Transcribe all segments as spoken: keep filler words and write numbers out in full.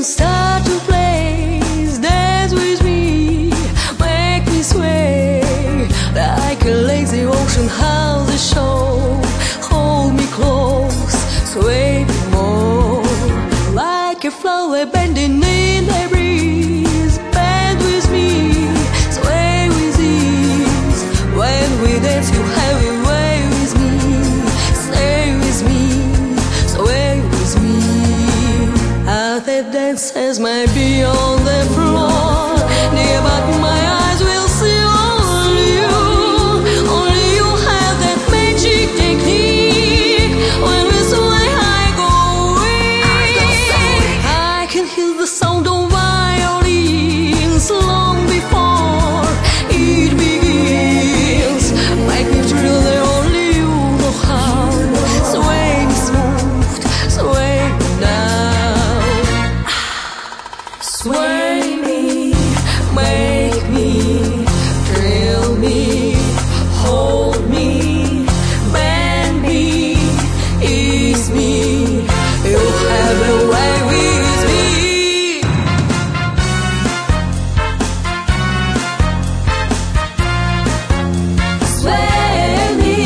start to play, dance with me, make me sway like a lazy ocean house a show. Hold me close, sway me more like a flower bending in the breeze. Bend with me, sway with ease. When we dance, you have a way with me. Stay with me, sway with me. How that dances might be on the floor, near but my eyes will see only you. Only you have that magic technique. When we sway, I go weak. I can hear the sound of violins long before it begins. Make me thrill that only you know how. Sway me smooth, sway me now. Sway me, make me, thrill me, hold me, bend me, ease me. You have a way with me. Sway me,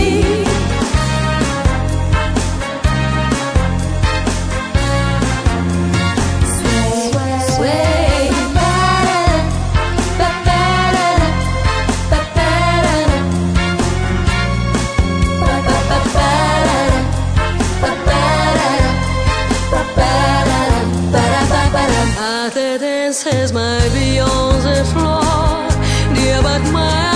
sway, other dances might be on the floor, dear, but my